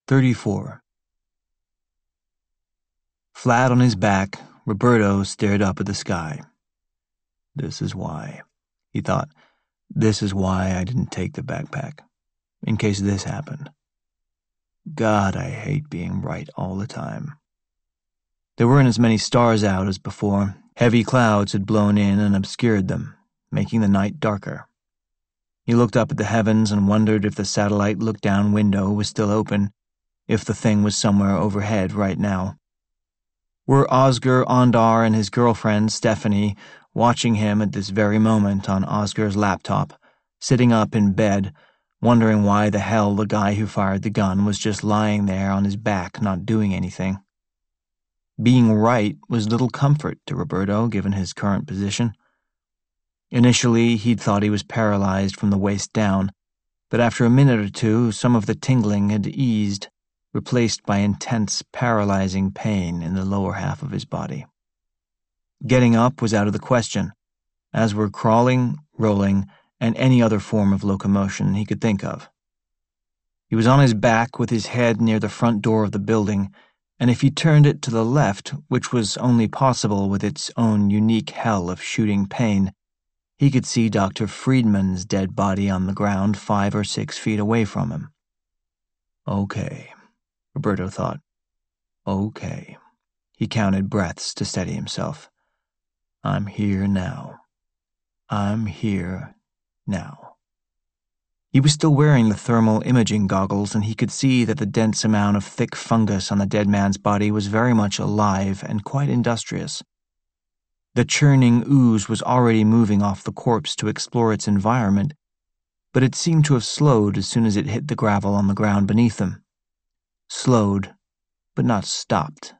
34. Flat on his back, Roberto stared up at the sky. This is why, he thought. This is why I didn't take the backpack, in case this happened. God, I hate being right all the time. There weren't as many stars out as before. Heavy clouds had blown in and obscured them, making the night darker. He looked up at the heavens and wondered if the satellite look-down window was still open, if the thing was somewhere overhead right now. Were Oscar Ondar and his girlfriend, Stephanie, watching him at this very moment on Oscar's laptop, sitting up in bed, wondering why the hell the guy who fired the gun was just lying there on his back not doing anything? Being right was little comfort to Roberto, given his current position. Initially, he'd thought he was paralyzed from the waist down, but after a minute or two, some of the tingling had eased, replaced by intense, paralyzing pain in the lower half of his body. Getting up was out of the question, as were crawling, rolling, and any other form of locomotion he could think of. He was on his back with his head near the front door of the building, and if he turned it to the left, which was only possible with its own unique hell of shooting pain, he could see Dr. Friedman's dead body on the ground 5 or 6 feet away from him. Okay, Roberto thought. Okay. He counted breaths to steady himself. I'm here now. I'm here now. He was still wearing the thermal imaging goggles, and he could see that the dense amount of thick fungus on the dead man's body was very much alive and quite industrious. The churning ooze was already moving off the corpse to explore its environment, but it seemed to have slowed as soon as it hit the gravel on the ground beneath them. Slowed, but not stopped.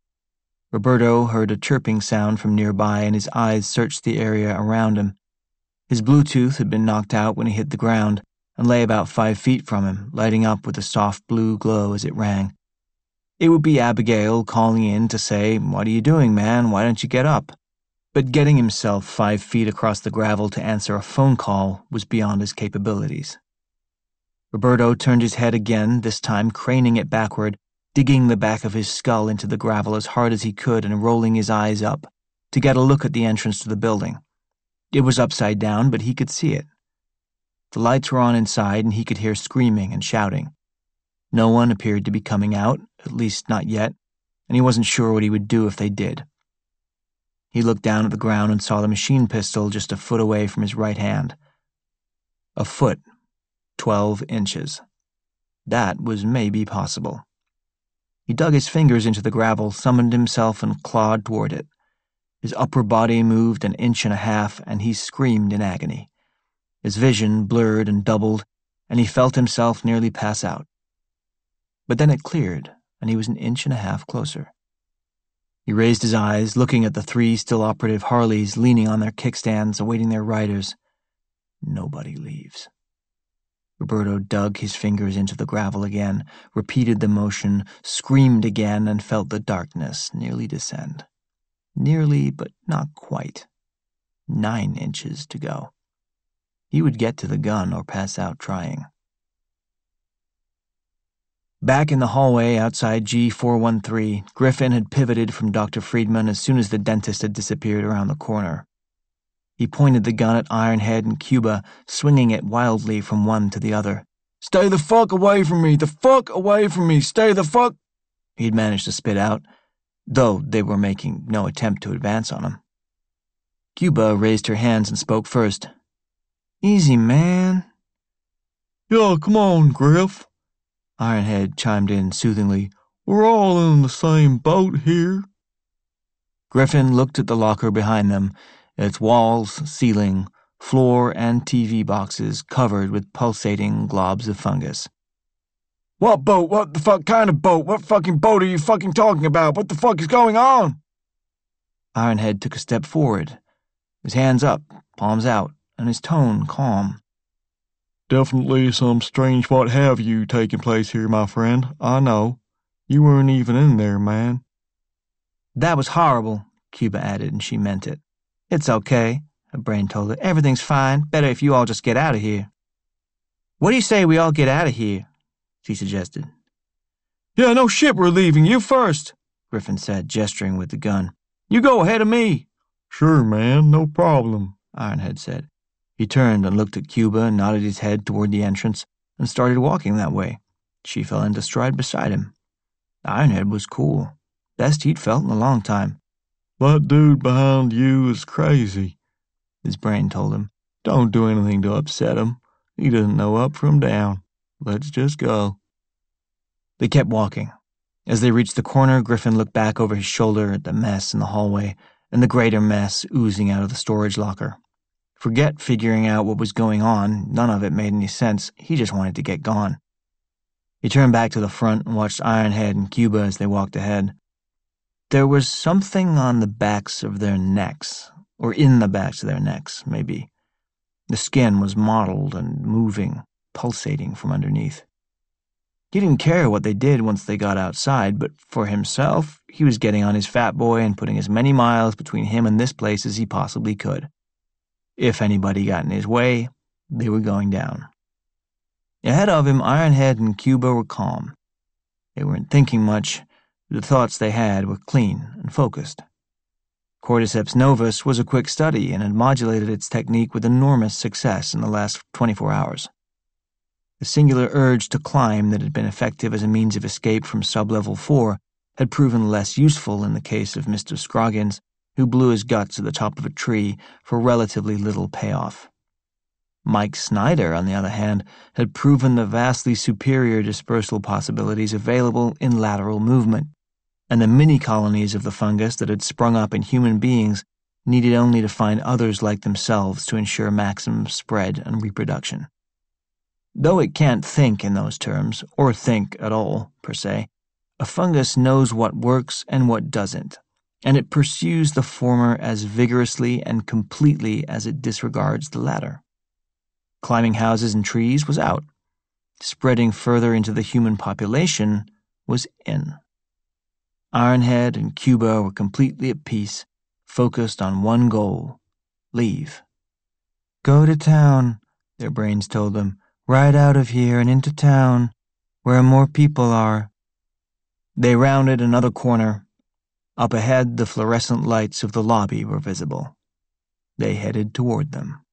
Roberto heard a chirping sound from nearby, and his eyes searched the area around him. His Bluetooth had been knocked out when he hit the ground, and lay about 5 feet from him, lighting up with a soft blue glow as it rang. It would be Abigail calling in to say, "What are you doing, man? Why don't you get up?" But getting himself 5 feet across the gravel to answer a phone call was beyond his capabilities. Roberto turned his head again, this time craning it backward, digging the back of his skull into the gravel as hard as he could and rolling his eyes up to get a look at the entrance to the building. It was upside down, but he could see it. The lights were on inside, and he could hear screaming and shouting. No one appeared to be coming out, at least not yet, and he wasn't sure what he would do if they did. He looked down at the ground and saw the machine pistol just a foot away from his right hand. A foot, 12 inches. That was maybe possible. He dug his fingers into the gravel, summoned himself, and clawed toward it. His upper body moved 1.5 inches, and he screamed in agony. His vision blurred and doubled, and he felt himself nearly pass out. But then it cleared, and he was 1.5 inches closer. He raised his eyes, looking at the 3 still operative Harleys leaning on their kickstands, awaiting their riders. Nobody leaves. Roberto dug his fingers into the gravel again, repeated the motion, screamed again, and felt the darkness nearly descend. Nearly, but not quite. 9 inches to go. He would get to the gun or pass out trying. Back in the hallway outside G413, Griffin had pivoted from Dr. Friedman as soon as the dentist had disappeared around the corner. He pointed the gun at Ironhead and Cuba, swinging it wildly from one to the other. "Stay the fuck away from me! The fuck away from me! Stay the fuck—" he'd managed to spit out, though they were making no attempt to advance on him. Cuba raised her hands and spoke first. "Easy, man." "Yeah, come on, Griff," Ironhead chimed in soothingly. "We're all in the same boat here." Griffin looked at the locker behind them, its walls, ceiling, floor, and TV boxes covered with pulsating globs of fungus. "What boat? What the fuck kind of boat? What fucking boat are you fucking talking about? What the fuck is going on?" Ironhead took a step forward, his hands up, palms out, and his tone calm. "Definitely some strange what have you taking place here, my friend. I know. You weren't even in there, man." "That was horrible," Cuba added, and she meant it. "It's okay," her brain told her. "Everything's fine. Better if you all just get out of here." "What do you say we all get out of here?" she suggested. Yeah, no shit, we're leaving. You first, Griffin said, gesturing with the gun. You go ahead of me. Sure, man, no problem, Ironhead said. He turned and looked at Cuba and nodded his head toward the entrance and started walking that way. She fell into stride beside him. Ironhead was cool. Best he'd felt in a long time. That dude behind you is crazy, his brain told him. Don't do anything to upset him. He doesn't know up from down. Let's just go. They kept walking. As they reached the corner, Griffin looked back over his shoulder at the mess in the hallway and the greater mess oozing out of the storage locker. Forget figuring out what was going on. None of it made any sense. He just wanted to get gone. He turned back to the front and watched Ironhead and Cuba as they walked ahead. There was something on the backs of their necks, or in the backs of their necks, maybe. The skin was mottled and moving, pulsating from underneath. He didn't care what they did once they got outside, but for himself, he was getting on his fat boy and putting as many miles between him and this place as he possibly could. If anybody got in his way, they were going down. Ahead of him, Ironhead and Cuba were calm. They weren't thinking much. The thoughts they had were clean and focused. Cordyceps novus was a quick study and had modulated its technique with enormous success in the last 24 hours. The singular urge to climb that had been effective as a means of escape from Sublevel 4 had proven less useful in the case of Mr. Scroggins, who blew his guts at the top of a tree for relatively little payoff. Mike Snyder, on the other hand, had proven the vastly superior dispersal possibilities available in lateral movement, and the mini-colonies of the fungus that had sprung up in human beings needed only to find others like themselves to ensure maximum spread and reproduction. Though it can't think in those terms, or think at all, per se, a fungus knows what works and what doesn't, and it pursues the former as vigorously and completely as it disregards the latter. Climbing houses and trees was out. Spreading further into the human population was in. Ironhead and Cuba were completely at peace, focused on one goal: leave. Go to town, their brains told them. Right out of here and into town, where more people are. They rounded another corner. Up ahead, the fluorescent lights of the lobby were visible. They headed toward them.